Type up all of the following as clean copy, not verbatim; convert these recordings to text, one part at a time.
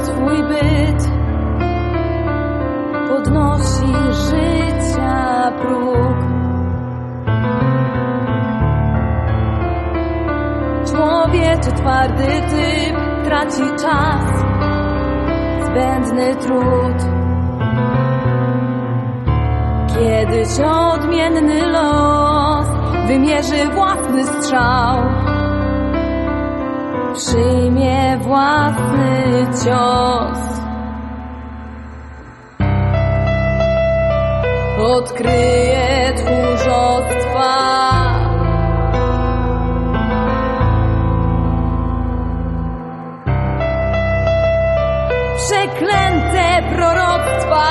swój byt, podnosi życia próg. Człowieczy twardy typ traci czas, zbędny trud. Kiedyś odmienny los wymierzy własny strzał, przyjmie własny cios. Odkryje tchórzostwa, przeklęte proroctwa.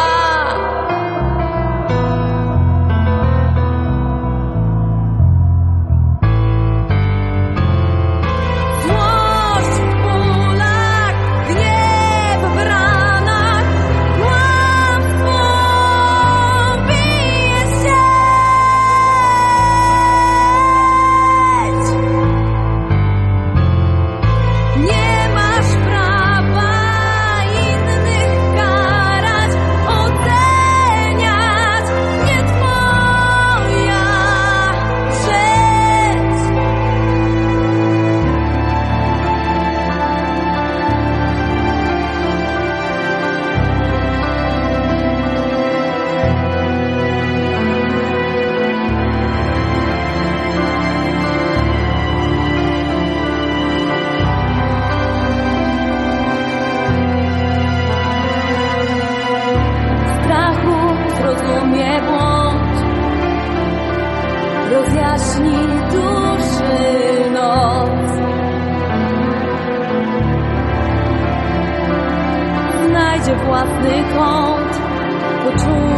Złość w polach, gniew w ranach, kłamstwo bije sieć. Nie masz prawa innych karać, oceniać, nie twoja rzecz. Strachu zrozumie błąd, rozjaśni duszy noc. Znajdzie własny kąt, poczuje